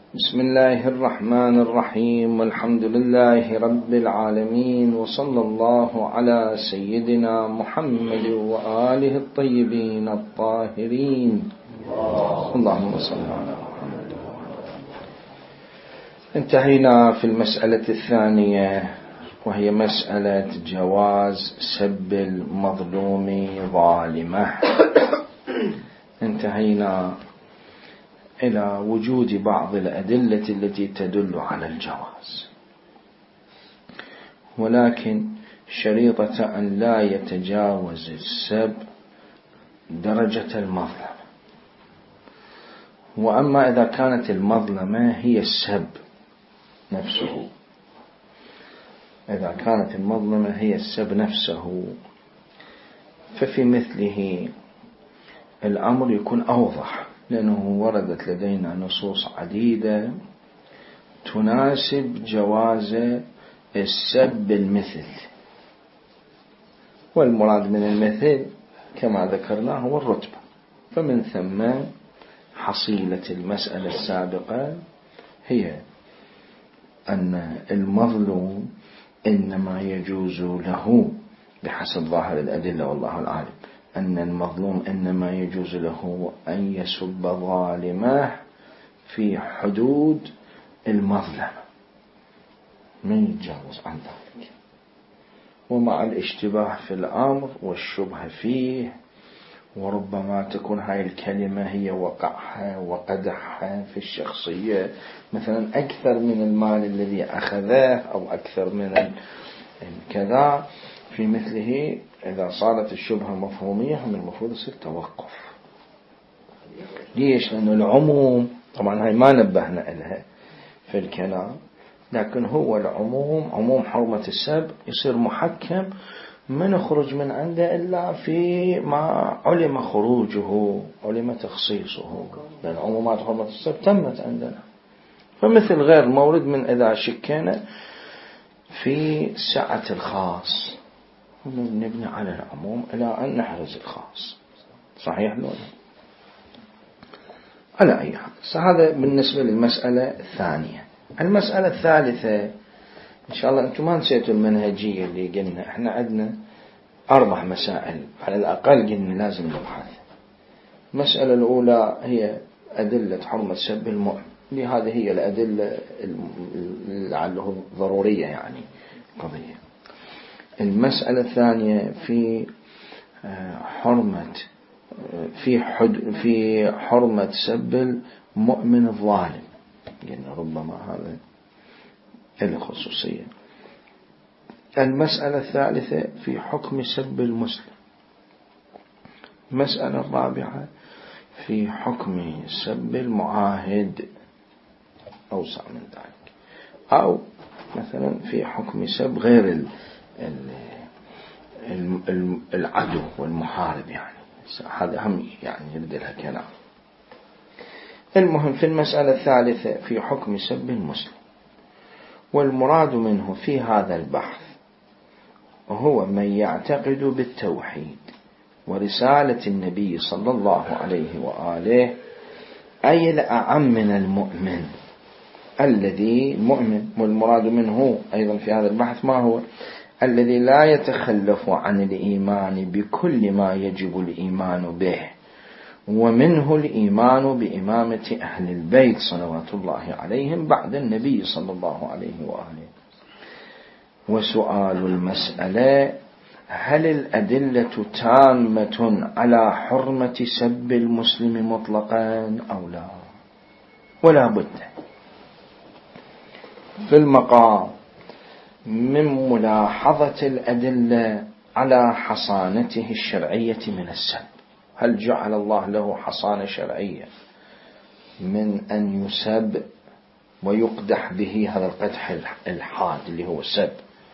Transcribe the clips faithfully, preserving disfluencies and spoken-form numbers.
بسم الله الرحمن الرحيم، والحمد لله رب العالمين، وصلى الله على سيدنا محمد وآله الطيبين الطاهرين. اللهم صل على محمد. انتهينا في المسألة الثانية، وهي مسألة جواز سب المظلوم ظالمه. انتهينا إلى وجود بعض الأدلة التي تدل على الجواز، ولكن شريطة أن لا يتجاوز السب درجة المظلمة. وأما إذا كانت المظلمة هي السب نفسه، إذا كانت المظلمة هي السب نفسه، ففي مثله الأمر يكون أوضح، لأنه وردت لدينا نصوص عديدة تناسب جواز السب المثل، والمراد من المثل كما ذكرنا هو الرتبة. فمن ثم حصيلة المسألة السابقة هي أن المظلوم إنما يجوز له بحسب ظاهر الأدلة والله العالم، أن المظلوم إنما يجوز له أن يسب ظالمه في حدود المظلمة، من يتجاوز عن ذلك، ومع الاشتباه في الأمر والشبه فيه، وربما تكون هاي الكلمة هي وقعها وقدحها في الشخصية، مثلا أكثر من المال الذي أخذه أو أكثر من كذا. في مثله إذا صارت الشبهة مفهومية من المفروض يصير توقف. ليش؟ لأن العموم طبعا هاي ما نبهنا لها في الكلام، لكن هو العموم عموم حرمة السب يصير محكم، ما نخرج من عنده إلا في ما علم خروجه، علم تخصيصه، لأن عمومات حرمة السب تمت عندنا. فمثل غير مورد من إذا شكينا في سعة الخاص، نبني على العموم إلى أن نحرز الخاص. صحيح لولا؟ على أي حال، هذا بالنسبة للمسألة الثانية. المسألة الثالثة إن شاء الله أنتم ما نسيتوا المنهجية اللي قلنا إحنا عندنا أربع مسائل على الأقل قلنا لازم نبحث. المسألة الأولى هي أدلة حرمة سب المؤمن، لهذه هي الأدلة لعله ضرورية يعني قضية. المسألة الثانية في حرمة في حد في حرمة سب المؤمن الظالم، يعني ربما هذا الخصوصية. المسألة الثالثة في حكم سب المسلم. المسألة الرابعة في حكم سب المعاهد، أوسع من ذلك، أو مثلا في حكم سب غير ال العدو والمحارب، يعني هذا هم يعني يرد لها كلام. المهم في المسألة الثالثة في حكم سب المسلم، والمراد منه في هذا البحث هو من يعتقد بالتوحيد ورسالة النبي صلى الله عليه وآله، أي الأعم من المؤمن الذي مؤمن، والمراد منه أيضا في هذا البحث ما هو الذي لا يتخلف عن الإيمان بكل ما يجب الإيمان به، ومنه الإيمان بإمامة أهل البيت صلوات الله عليهم بعد النبي صلى الله عليه وآله. وسؤال المسألة: هل الأدلة تامة على حرمة سب المسلم مطلقا أو لا؟ ولا بد في المقام من ملاحظة الأدلة على حصانته الشرعية من السب. هل جعل الله له حصانة شرعية من أن يسب ويقدح به هذا القدح الحاد اللي هو السب؟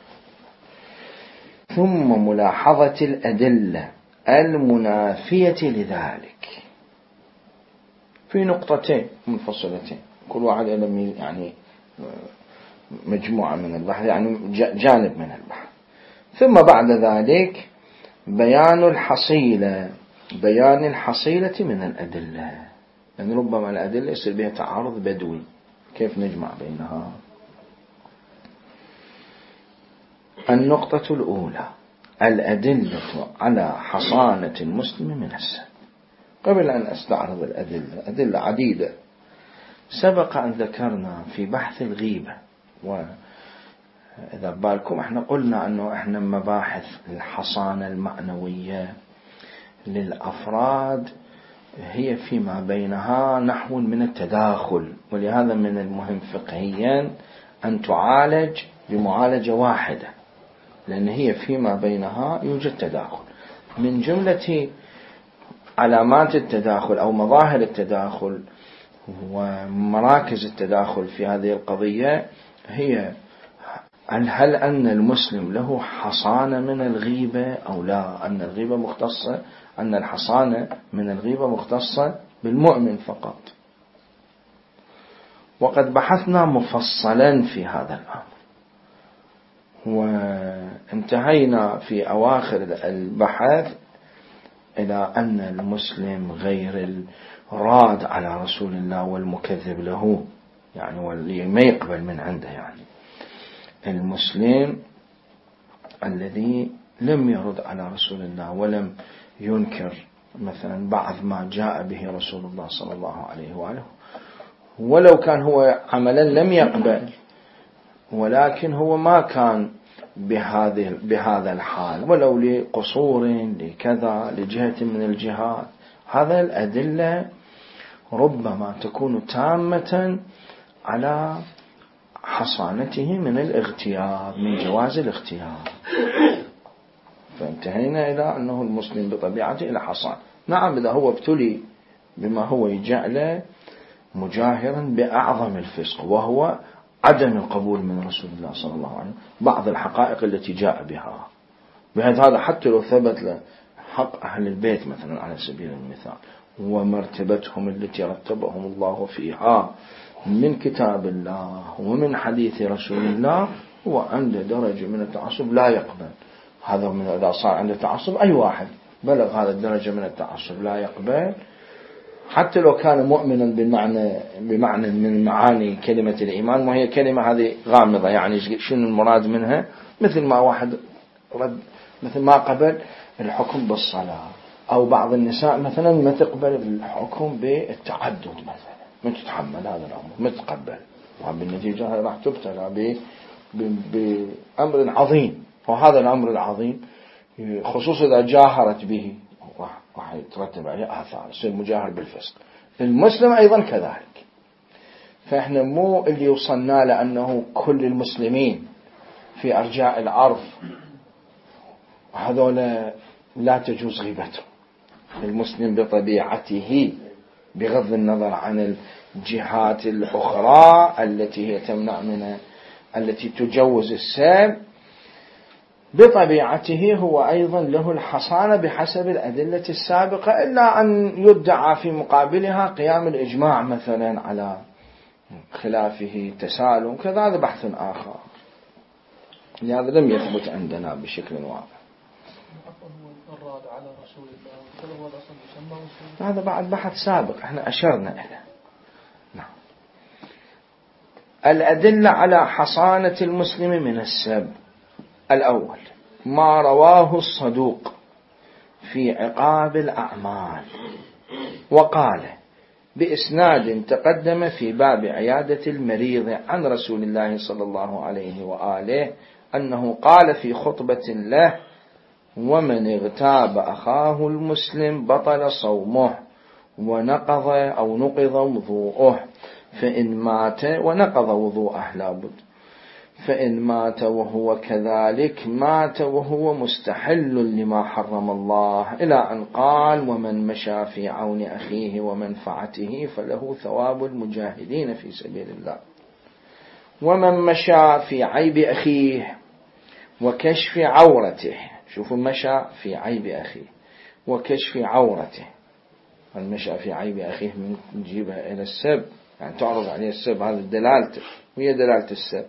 ثم ملاحظة الأدلة المنافية لذلك في نقطتين منفصلتين، كل واحد يعني مجموعة من البحث، يعني جانب من البحث. ثم بعد ذلك بيان الحصيلة، بيان الحصيلة من الأدلة، لأن يعني ربما الأدلة يصير بها تعارض بدوي كيف نجمع بينها؟ النقطة الأولى الأدلة على حصانة المسلم من السب. قبل أن أستعرض الأدلة، أدلة عديدة سبق أن ذكرنا في بحث الغيبة، وإذا بالكم احنا قلنا أنه احنا مباحث الحصانة المعنوية للأفراد هي فيما بينها نحو من التداخل، ولهذا من المهم فقهيا أن تعالج بمعالجة واحدة، لأن هي فيما بينها يوجد تداخل. من جملة علامات التداخل أو مظاهر التداخل ومراكز التداخل في هذه القضية هي هل أن المسلم له حصانة من الغيبة أو لا، أن الغيبة مختصة أن الحصانة من الغيبة مختصة بالمؤمن فقط. وقد بحثنا مفصلا في هذا الأمر، وانتهينا في أواخر البحث إلى أن المسلم غير الراد على رسول الله والمكذب له، يعني واللي ما يقبل من عنده، يعني المسلم الذي لم يرد على رسول الله ولم ينكر مثلا بعض ما جاء به رسول الله صلى الله عليه وآله، ولو كان هو عملا لم يقبل، ولكن هو ما كان بهذه بهذا الحال، ولو لقصور لكذا لجهة من الجهات. هذا الأدلة ربما تكون تامة على حصانته من الاغتياب، من جواز الاغتياب. فانتهينا إلى أنه المسلم بطبيعته إلى حصان. نعم إذا هو ابتلي بما هو يجعل مجاهرا بأعظم الفسق، وهو عدم القبول من رسول الله صلى الله عليه وسلم بعض الحقائق التي جاء بها، بهذا هذا حتى لو ثبت له حق أهل البيت مثلا على سبيل المثال ومرتبتهم التي رتبهم الله فيها من كتاب الله ومن حديث رسول الله، هو عنده درجة من التعصب لا يقبل. هذا من إذا صار عنده تعصب، أي واحد بلغ هذا الدرجة من التعصب لا يقبل، حتى لو كان مؤمنا بمعنى بمعنى من معاني كلمة الإيمان، وهي كلمة هذه غامضة، يعني شنو المراد منها؟ مثل ما واحد رد مثل ما قبل الحكم بالصلاة، أو بعض النساء مثلا ما تقبل الحكم بالتعدد مثلا، ما تتحمل هذا الأمر، ما تقبل، وبالنتيجة راح تبتلى بأمر عظيم. وهذا الأمر العظيم خصوصا إذا جاهرت به راح يترتب عليه آثار، يصير مجاهر بالفسق. المسلم أيضا كذلك. فإحنا مو اللي وصلنا لأنه كل المسلمين في أرجاء الأرض هذول لا تجوز غيبتهم. المسلم بطبيعته بغض النظر عن الجهات الأخرى التي هي تمنع من التي تجوز السب، بطبيعته هو أيضا له الحصانة بحسب الأدلة السابقة، إلا أن يدعى في مقابلها قيام الإجماع مثلا على خلافه تسالم كذا، هذا بحث آخر، لهذا لم يثبت عندنا بشكل واضح. هذا بعد بحث سابق احنا أشرنا إليه. نعم. الأدلة على حصانة المسلم من السب: الأول ما رواه الصدوق في عقاب الأعمال، وقال بإسناد تقدم في باب عيادة المريض عن رسول الله صلى الله عليه وآله أنه قال في خطبة له: ومن اغتاب أخاه المسلم بطل صومه ونقض أو نقض وضوءه، فإن مات ونقض وضوءه لابد، فإن مات وهو كذلك مات وهو مستحل لما حرم الله، إلى أن قال: ومن مشى في عون أخيه ومنفعته فله ثواب المجاهدين في سبيل الله. ومن مشى في عيب أخيه وكشف عورته، شوفوا مشى في عيب أخيه وكشف عورته، من مشى في عيب أخيه من نجيبها إلى السب، يعني تعرض عليه السب، هذا دلالته وهي دلالة السب،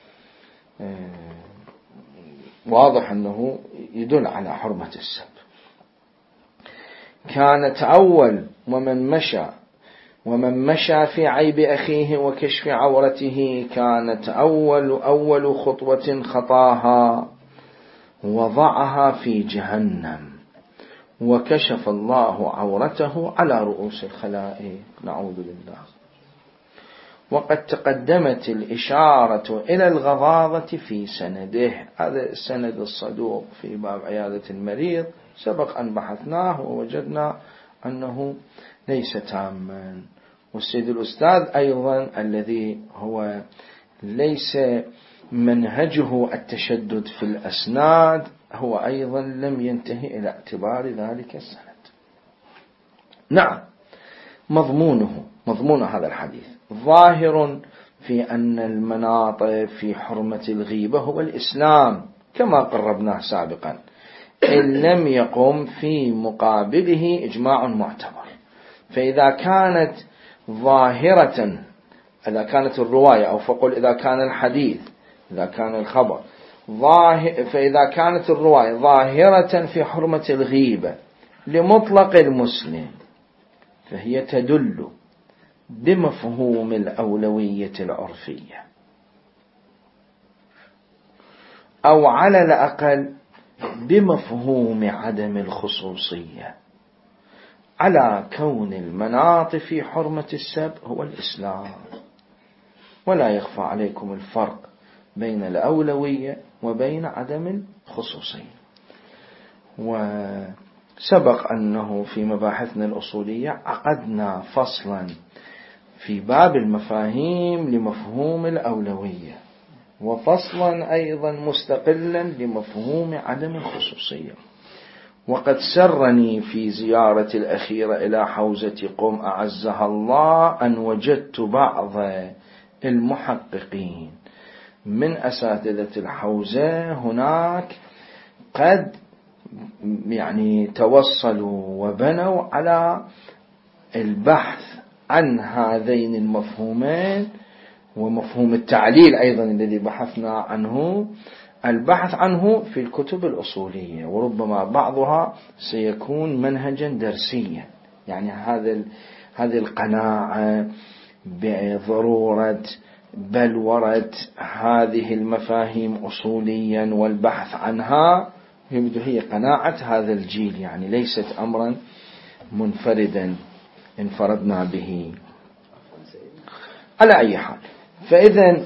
واضح أنه يدل على حرمة السب. كانت أول ومن مشى ومن مشى في عيب أخيه وكشف عورته كانت أول أول خطوة خطاها وضعها في جهنم وكشف الله عورته على رؤوس الخلائق، نعوذ بالله. وقد تقدمت الإشارة إلى الغضاضة في سنده، هذا السند الصدوق في باب عيادة المريض سبق أن بحثناه ووجدنا أنه ليس تاما. والسيد الأستاذ أيضا الذي هو ليس منهجه التشدد في الأسناد هو أيضا لم ينتهي إلى اعتبار ذلك السند. نعم، مضمونه مضمون هذا الحديث ظاهر في أن المناط في حرمة الغيبة هو الإسلام كما قربناه سابقا، إن لم يقم في مقابله إجماع معتبر. فإذا كانت ظاهرة، إذا كانت الرواية أو فقل إذا كان الحديث، إذا كان الخبر ظاهر، فإذا كانت الرواية ظاهرة في حرمة الغيبة لمطلق المسلم فهي تدل بمفهوم الأولوية العرفية، أو على الأقل بمفهوم عدم الخصوصية، على كون المناط في حرمة السب هو الإسلام. ولا يخفى عليكم الفرق بين الأولوية وبين عدم الخصوصية. وسبق أنه في مباحثنا الأصولية عقدنا فصلا في باب المفاهيم لمفهوم الأولوية، وفصلا أيضا مستقلا لمفهوم عدم الخصوصية. وقد سرني في زيارة الأخيرة إلى حوزة قم أعزها الله أن وجدت بعض المحققين من أساتذة الحوزة هناك قد يعني توصلوا وبنوا على البحث عن هذين المفهومين، ومفهوم التعليل أيضا الذي بحثنا عنه، البحث عنه في الكتب الأصولية، وربما بعضها سيكون منهجا درسيا. يعني هذا هذه القناعة بضرورة بلورة هذه المفاهيم أصوليا والبحث عنها يبدو هي قناعة هذا الجيل، يعني ليست أمرا منفردا انفردنا به. على أي حال، فإذا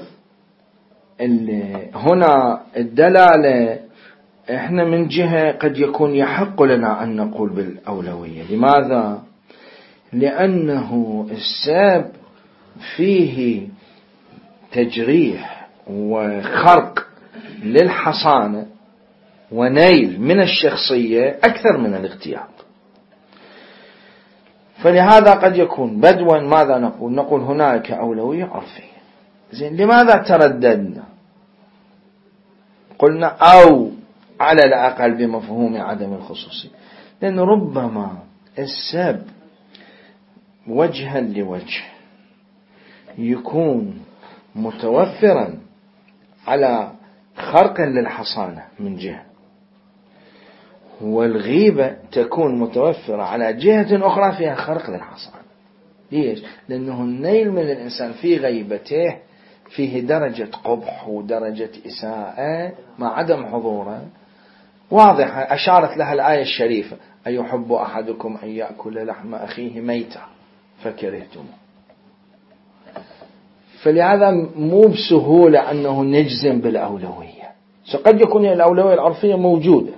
هنا الدلالة احنا من جهة قد يكون يحق لنا أن نقول بالأولوية. لماذا؟ لأنه السب فيه تجريح وخرق للحصانة ونيل من الشخصية أكثر من الاغتياب. فلهذا قد يكون بدوا ماذا نقول؟ نقول هناك أولوية عرفية. زين، لماذا ترددنا؟ قلنا أو على الأقل بمفهوم عدم الخصوصية، لأن ربما السب وجها لوجه يكون متوفرا على خرق للحصانة من جهة، والغيبة تكون متوفرة على جهة أخرى فيها خرق للحصانة. ليش؟ لأنه النيل من الإنسان في غيبته فيه درجة قبح ودرجة إساءة مع عدم حضوره واضحة أشارت لها الآية الشريفة: أيحب أحدكم أن يأكل لحم أخيه ميتا فكرهتموه. فلهذا مو بسهولة أنه نجزم بالأولوية، قد يكون الأولوية العرفية موجودة،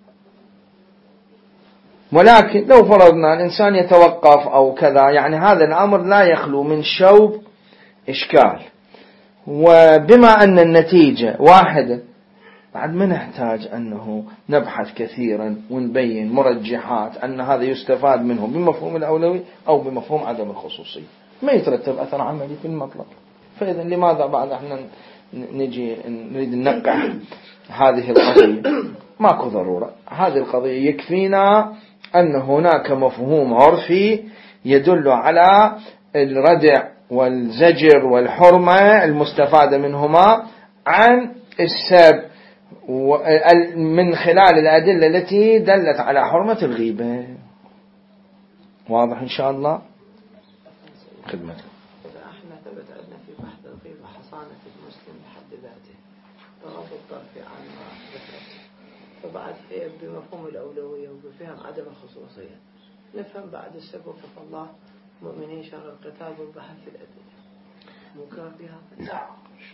ولكن لو فرضنا الإنسان يتوقف أو كذا، يعني هذا الأمر لا يخلو من شوب إشكال. وبما أن النتيجة واحدة بعد ما نحتاج أنه نبحث كثيرا ونبين مرجحات أن هذا يستفاد منه بمفهوم الأولوية أو بمفهوم عدم الخصوصية، ما يترتب أثر عملي في المطلق. فإذا لماذا بعد احنا نجي نريد ننقح هذه القضية؟ ماكو ضرورة. هذه القضية يكفينا أن هناك مفهوم عرفي يدل على الردع والزجر والحرمة المستفادة منهما عن السب من خلال الأدلة التي دلت على حرمة الغيبة. واضح إن شاء الله؟ خدمتك. إذا احنا ثبت عندنا في بحث الغيبة حصانة المسلم بحد ذاته بغض الطرف عن ما ذكرت، فبعد هي بمفهوم الأولوية وبفهم عدم الخصوصية نفهم بعد السب وكفى الله مؤمنين شر القتال والبحث في الأدلة منكر بها؟ لا،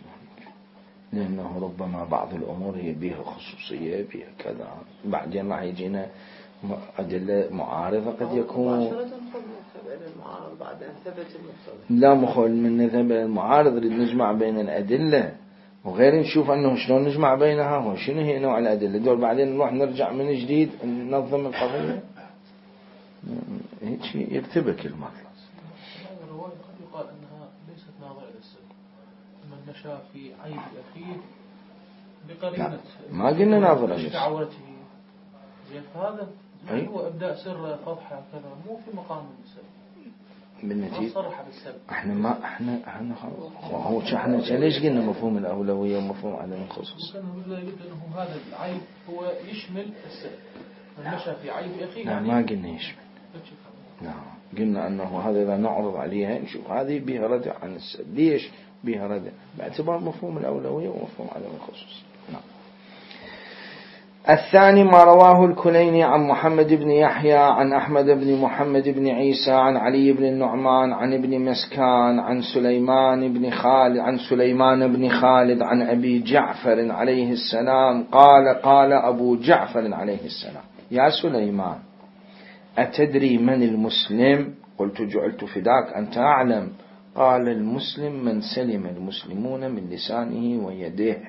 لأنه ربما بعض الأمور هي بها خصوصية بها كذا، بعدين ما يجينا أدلة معارضة قد يكون بعد أن ثبت لا مخول من نذهب المعارض نجمع بين الأدلة وغير نشوف أنه شلون نجمع بينها وشنو هي نوع الأدلة دول، بعدين نروح نرجع من جديد ننظم القضية. هيك شيء يرتبك المطلب. الرواية قد يقال أنها ليست ناظرة للسب، من مشى في عيب أخيه بقرينة ما قلنا ناظرة للسب عورته زين، فهذا هو إبداء سر فضحة كذا مو في مقام السب بالنتيجة. بالسب. احنا ما احنا احنا هو احنا ليش قلنا مفهوم الأولوية ومفهوم عدم الخصوص؟ ممكن نقول أنه هذا العيب هو يشمل السب، من مشى في عيب أخيه. لا ما قلنا يشمل، نعم قلنا أنه هذا إذا نعرض عليها نشوف هذه بها ردع عن السب. ليش بها ردع؟ باعتبار مفهوم الأولوية ومفهوم عدم الخصوص. نعم. الثاني ما رواه الكليني عن محمد بن يحيى عن أحمد بن محمد بن عيسى عن علي بن النعمان عن ابن مسكان عن سليمان بن خالد عن سليمان بن خالد عن أبي جعفر عليه السلام قال قال أبو جعفر عليه السلام يا سليمان أتدري من المسلم؟ قلت جعلت فداك أنت أعلم. قال المسلم من سلم المسلمون من لسانه ويده.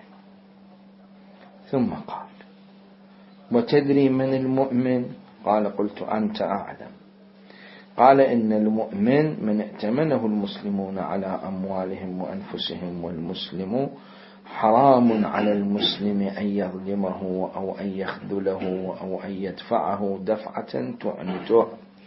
ثم قال وتدري من المؤمن؟ قال قلت أنت أعلم. قال إن المؤمن من ائتمنه المسلمون على أموالهم وأنفسهم، والمسلم حرام على المسلم أن يظلمه أو أن يخذله أو أن يدفعه دفعة تعنته،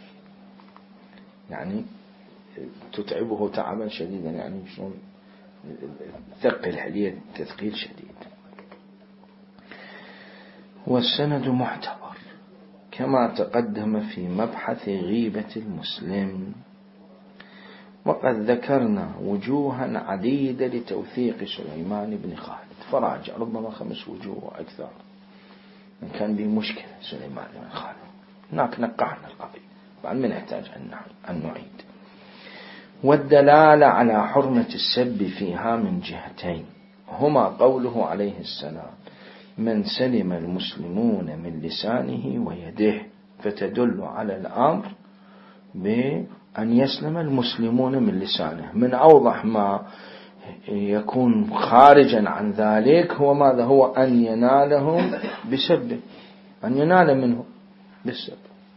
يعني تتعبه تعبا شديدا، يعني شلون ثقل عليه تثقيل شديد. والسند معتبر كما تقدم في مبحث غيبة المسلم، وقد ذكرنا وجوها عديدة لتوثيق سليمان بن خالد فراجع ربما خمس وجوه أكثر. كان به مشكلة سليمان بن خالد هناك نقعنا القضية بعد ما نحتاج أن نعيد. والدلالة على حرمة السب فيها من جهتين، هما قوله عليه السلام من سلم المسلمون من لسانه ويده، فتدل على الأمر بأن يسلم المسلمون من لسانه. من أوضح ما يكون خارجا عن ذلك هو ماذا؟ هو أن ينالهم بسبه، أن ينال منه بالسب.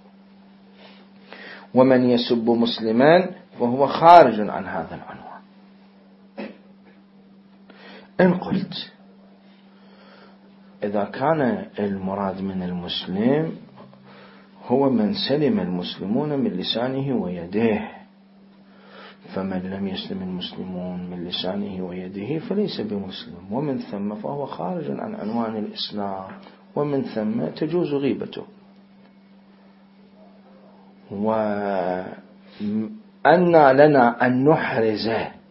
ومن يسب مسلما فهو خارج عن هذا العنوان. إن قلت إذا كان المراد من المسلم هو من سلم المسلمون من لسانه ويده، فمن لم يسلم المسلمون من لسانه ويده فليس بمسلم، ومن ثم فهو خارج عن عنوان الإسلام، ومن ثم تجوز غيبته. وأن لنا أن نحرز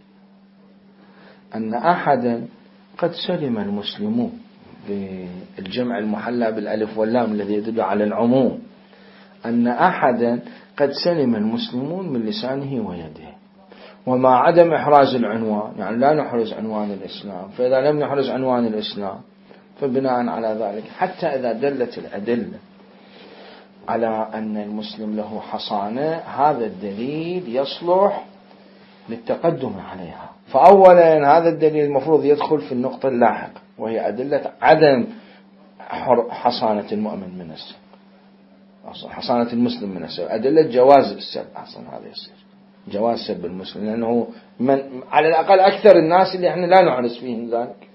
أن أحدا قد سلم المسلمون بالجمع المحلى بالألف واللام الذي يدل على العموم، أن أحدا قد سلم المسلمون من لسانه ويده، وما عدم إحراز العنوان يعني لا نحرز عنوان الإسلام. فإذا لم نحرز عنوان الإسلام فبناء على ذلك حتى إذا دلت الأدلة على أن المسلم له حصانة هذا الدليل يصلح للتقدم عليها. فأولا هذا الدليل المفروض يدخل في النقطة اللاحقة وهي أدلة عدم حصانة المؤمن من السب، حصانة المسلم من السب، أدلة جواز السب. أصلا هذا يصير جواز سب المسلم لأنه من على الأقل أكثر الناس اللي احنا لا نعرف فيهم ذلك.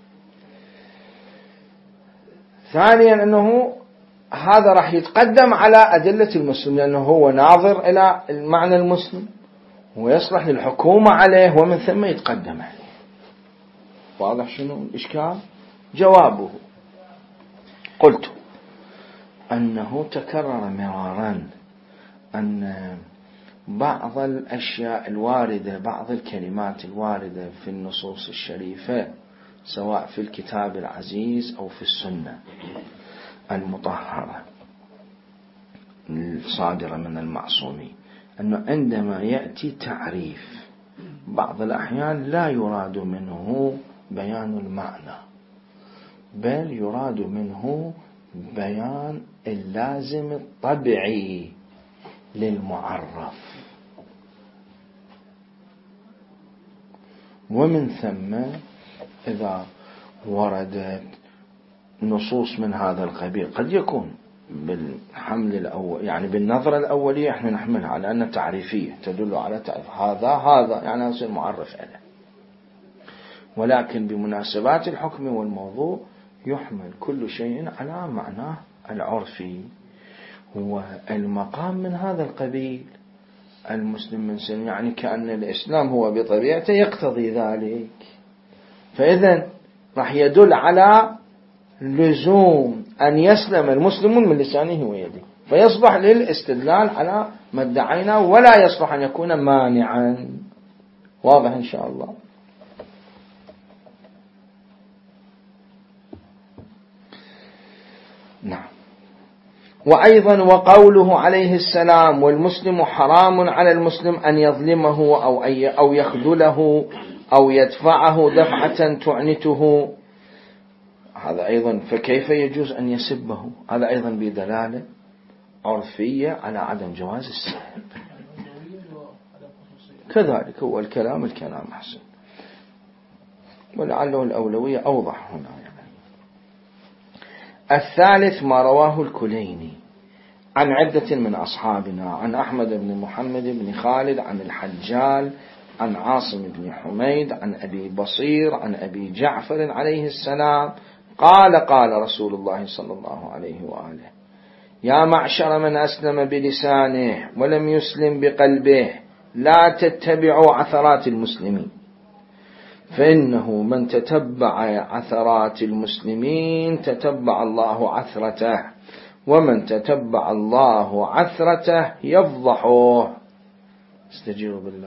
ثانيا أنه هذا راح يتقدم على أدلة المسلم لأنه هو ناظر إلى المعنى المسلم ويصلح للحكومة عليه، ومن ثم يتقدم عليه. واضح شنو الإشكال؟ جوابه قلت أنه تكرر مرارا أن بعض الأشياء الواردة، بعض الكلمات الواردة في النصوص الشريفة سواء في الكتاب العزيز أو في السنة المطهرة الصادرة من المعصومين، أنه عندما يأتي تعريف بعض الأحيان لا يراد منه بيان المعنى، بل يراد منه بيان اللازم الطبيعي للمعرف. ومن ثم إذا وردت نصوص من هذا القبيل قد يكون بالحمل الأول، يعني بالنظرة الأولية احنا نحملها على أنها تعريفية تدل على تعريف هذا هذا يعني يصير معرف له، ولكن بمناسبات الحكم والموضوع يحمل كل شيء على معناه العرفي. والمقام من هذا القبيل المسلم من سن، يعني كأن الإسلام هو بطبيعته يقتضي ذلك، فإذا راح يدل على لزوم أن يسلم المسلمون من لسانه ويده، فيصبح للاستدلال على ما ادعينا ولا يصلح أن يكون مانعا. واضح إن شاء الله. نعم. وأيضا وقوله عليه السلام والمسلم حرام على المسلم أن يظلمه أو أو يخذله أو يدفعه دفعة تعنته، هذا أيضا فكيف يجوز أن يسبه؟ هذا أيضا بدلالة عرفية على عدم جواز السب. كذلك هو الكلام الكلام أحسن، ولعله الأولوية أوضح هنا. يعني الثالث ما رواه الكليني عن عدة من أصحابنا عن أحمد بن محمد بن خالد عن الحجال عن عاصم بن حميد عن أبي بصير عن أبي جعفر عليه السلام قال قال رسول الله صلى الله عليه وآله: يا معشر من أسلم بلسانه ولم يسلم بقلبه لا تتبعوا عثرات المسلمين، فإنه من تتبع عثرات المسلمين تتبع الله عثرته، ومن تتبع الله عثرته يفضحه. استجيروا بالله.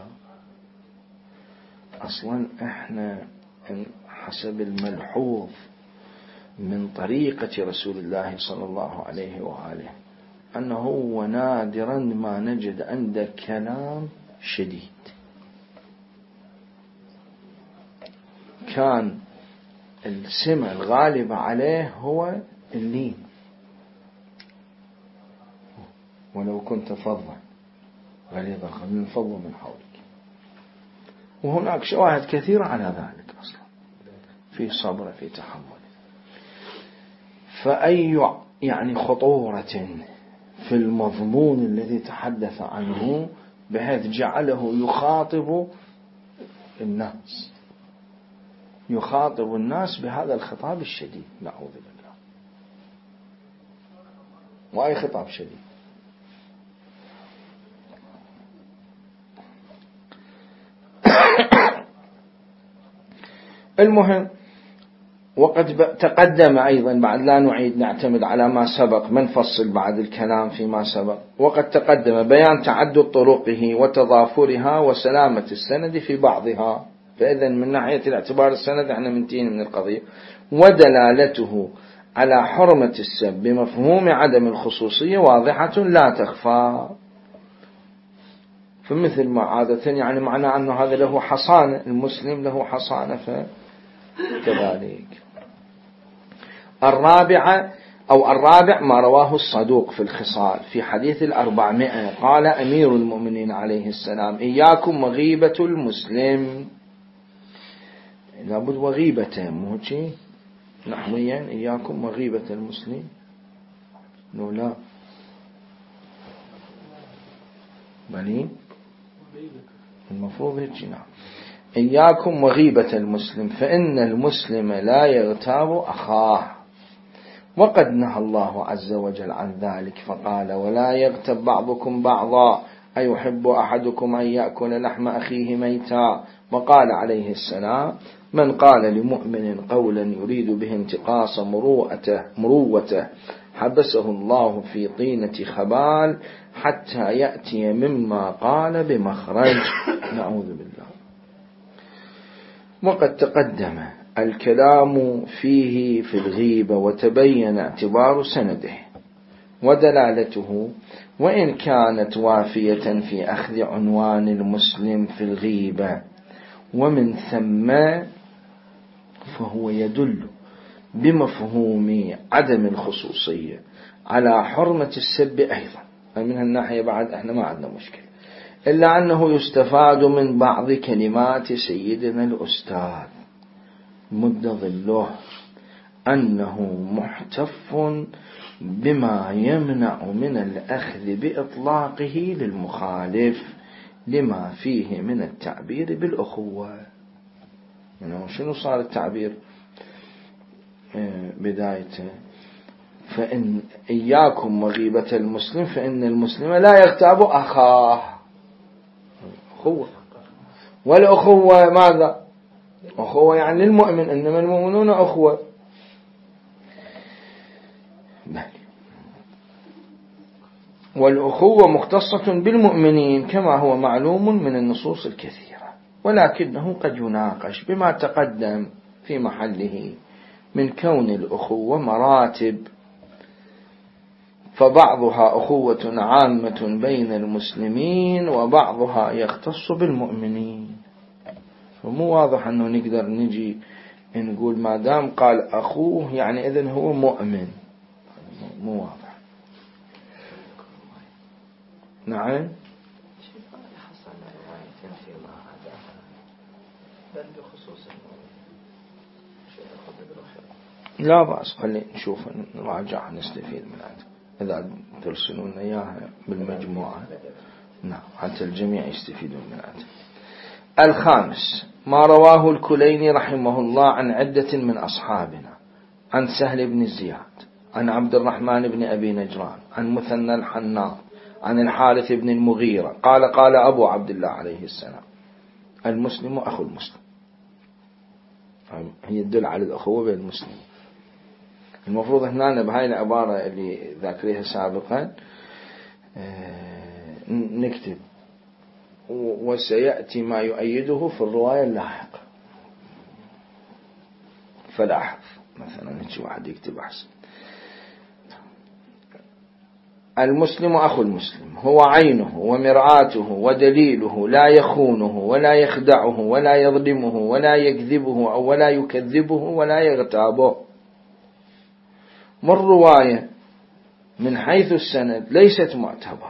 أصلا احنا حسب الملحوظ من طريقة رسول الله صلى الله عليه وآله أنه ونادرا ما نجد عنده كلام شديد، كان السمة الغالبة عليه هو اللين، ولو كنت فظا غليظ القلب لانفضوا من حولك. وهناك شواهد كثيرة على ذلك أصلا، في صبر في تحمل. فأي يعني خطورة في المضمون الذي تحدث عنه بحيث جعله يخاطب الناس يخاطب الناس بهذا الخطاب الشديد، نعوذ بالله. وأي خطاب شديد؟ المهم، وقد تقدم أيضا بعد، لا نعيد نعتمد على ما سبق، من فصل بعد الكلام فيما سبق. وقد تقدم بيان تعدد طرقه وتضافرها وسلامة السند في بعضها، فإذا من ناحية الاعتبار السند احنا منتين من القضية، ودلالته على حرمة السب بمفهوم عدم الخصوصية واضحة لا تخفى. فمثل ما عادة يعني معنى أنه هذا له حصانة، المسلم له حصانة فكذلك. الرابعة أو الرابع ما رواه الصدوق في الخصال في حديث الأربعمائة قال أمير المؤمنين عليه السلام: إياكم وغيبة المسلم. لابد وغيبته، مو شيء نحويا إياكم وغيبة المسلم، نو لا بني المفروض هيك. نعم، إياكم وغيبة المسلم فإن المسلم لا يغتاب أخاه. وقد نهى الله عز وجل عن ذلك فقال: ولا يغتب بعضكم بعضا أيحب أحدكم أن يأكل لحم أخيه ميتا؟ وقال عليه السلام: من قال لمؤمن قولا يريد به انتقاص مروءته, مروته حبسه الله في طينة خبال حتى يأتي مما قال بمخرج. نعوذ بالله. وقد تقدم الكلام فيه في الغيبة، وتبين اعتبار سنده ودلالته، وإن كانت وافية في أخذ عنوان المسلم في الغيبة، ومن ثم فهو يدل بمفهوم عدم الخصوصية على حرمة السب أيضا. من هالناحية بعد احنا ما عندنا مشكلة، إلا أنه يستفاد من بعض كلمات سيدنا الأستاذ مد ظله أنه محتف بما يمنع من الأخذ بإطلاقه للمخالف لما فيه من التعبير بالأخوة. يعني شنو صار التعبير بدايته؟ فإن إياكم وغيبة المسلم فإن المسلم لا يغتاب أخاه. أخوة، والأخوة ماذا؟ أخوة يعني للمؤمن، إنما المؤمنون أخوة. والأخوة مختصة بالمؤمنين كما هو معلوم من النصوص الكثيرة، ولكنه قد يناقش بما تقدم في محله من كون الأخوة مراتب، فبعضها أخوة عامة بين المسلمين وبعضها يختص بالمؤمنين. فمو واضح أنه نقدر نجي نقول ما دام قال أخوه يعني إذن هو مؤمن، مو واضح. نعم. لا بأس، خلينا نشوف نراجع نستفيد من هذا إذا ترسلون إياها بالمجموعة. نعم، حتى الجميع يستفيدون من هذا. الخامس ما رواه الكليني رحمه الله عن عدة من أصحابنا، عن سهل بن زياد، عن عبد الرحمن بن أبي نجران، عن مثنى الحناط، عن الحارث بن المغيرة قال: قال أبو عبد الله عليه السلام: المسلم أخو المسلم. هي تدل على الأخوة بين المسلمين. المفروض هنا بهاي العبارة اللي ذاكريها سابقا نكتب: وسيأتي ما يؤيده في الرواية اللاحقة. فلاحظ مثلا نجي واحد يكتب أحسن: المسلم أخو المسلم هو عينه ومرآته ودليله، لا يخونه ولا يخدعه ولا يظلمه ولا يكذبه أو ولا يكذبه ولا يغتابه. والرواية من حيث السند ليست معتبرة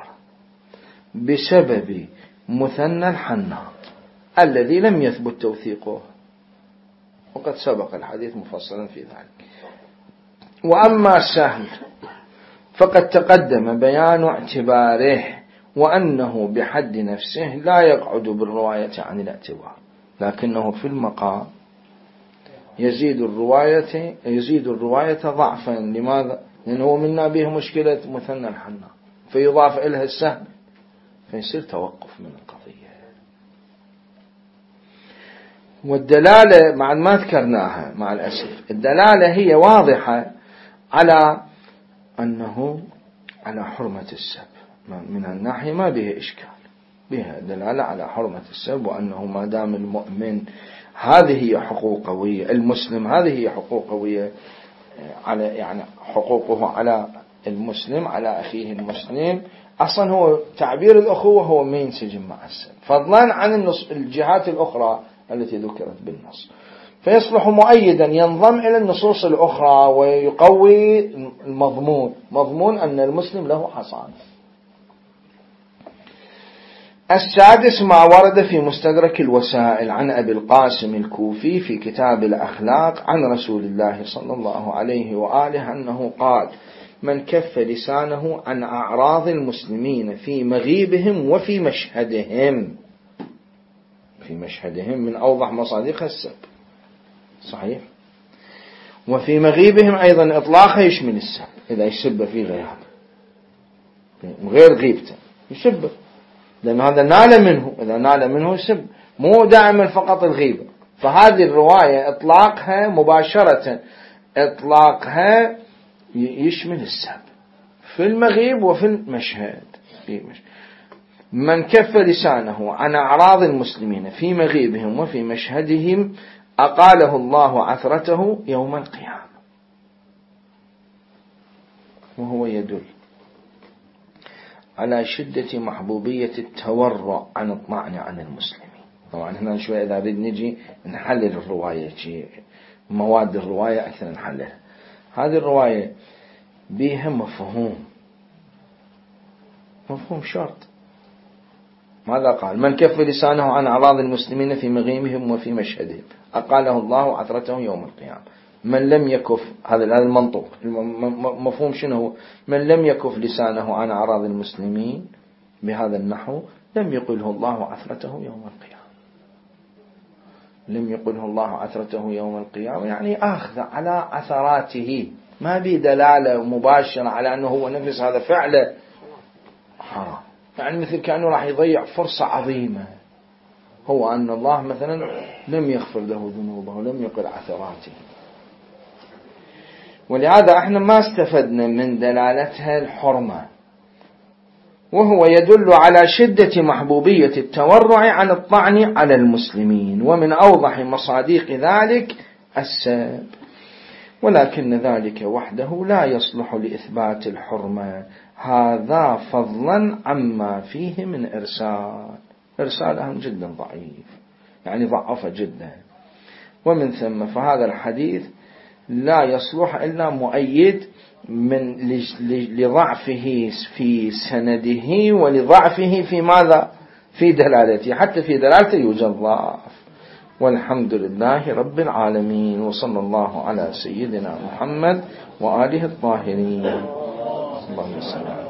بسبب مثنى الحناط الذي لم يثبت توثيقه، وقد سبق الحديث مفصلا في ذلك. وأما سهل فقد تقدم بيان اعتباره، وأنه بحد نفسه لا يقعد بالرواية عن الاعتبار، لكنه في المقام يزيد الرواية يزيد الرواية ضعفا. لماذا؟ لأنه منا به مشكلة مثنى الحناط، فيضاف إليها السهل فيصير توقف من القضية. والدلالة مع ما ذكرناها مع الأسف، الدلالة هي واضحة على أنه على حرمة السب. من الناحية ما بها إشكال، بها دلالة على حرمة السب، وأنه ما دام المؤمن هذه هي حقوق قوية، المسلم هذه هي حقوق قوية على يعني حقوقه على المسلم على أخيه المسلم. أصلا هو تعبير الأخوة هو ما ينسجم مع السب، فضلا عن النص الجهات الأخرى التي ذكرت بالنص، فيصبح مؤيدا ينضم إلى النصوص الأخرى ويقوي المضمون، مضمون أن المسلم له حصانة. السادس ما ورد في مستدرك الوسائل عن أبي القاسم الكوفي في كتاب الأخلاق عن رسول الله صلى الله عليه وآله أنه قال: من كف لسانه عن أعراض المسلمين في مغيبهم وفي مشهدهم. في مشهدهم من أوضح مصادق السب، صحيح. وفي مغيبهم أيضا إطلاقه يشمل السب، إذا يسب في غياب غير غيبته يسب، لأن هذا نال منه، إذا نال منه سب، مو دائما فقط الغيبة. فهذه الرواية إطلاقها مباشرة إطلاقها يشمل السب في المغيب وفي المشهد. من كف لسانه عن أعراض المسلمين في مغيبهم وفي مشهدهم أقاله الله عثرته يوم القيامة. وهو يدل على شدة محبوبية التورع عن الطعن عن المسلمين. طبعا هنا شوية إذا بدنا نجي نحلل الرواية، مواد الرواية أكثر نحللها. هذه الرواية بها مفهوم، مفهوم شرط. ماذا قال؟ من كف لسانه عن أعراض المسلمين في مغيبهم وفي مشهدهم أقاله الله عثرته يوم القيامة. من لم يكف، هذا المنطوق، مفهوم شنو؟ من لم يكف لسانه عن أعراض المسلمين بهذا النحو لم يقله الله عثرته يوم القيامة. لم يقله الله عثرته يوم القيامة يعني أخذ على عثراته، ما بي دلالة مباشرة على أنه هو نفس هذا فعله حرام. يعني مثل كأنه راح يضيع فرصة عظيمة، هو أن الله مثلا لم يغفر له ذنوبه ولم يقل عثراته. ولهذا احنا ما استفدنا من دلالتها الحرمة. وهو يدل على شدة محبوبية التورع عن الطعن على المسلمين، ومن أوضح مصادق ذلك السب. ولكن ذلك وحده لا يصلح لإثبات الحرمة، هذا فضلا عما فيه من إرسال. إرسالهم جدا ضعيف، يعني ضعف جدا. ومن ثم فهذا الحديث لا يصلح إلا مؤيد من لضعفه في سنده ولضعفه في ماذا؟ في دلالته، حتى في دلالته يوجد ضعف. والحمد لله رب العالمين، وصلى الله على سيدنا محمد وآله الطاهرين. اللهم صل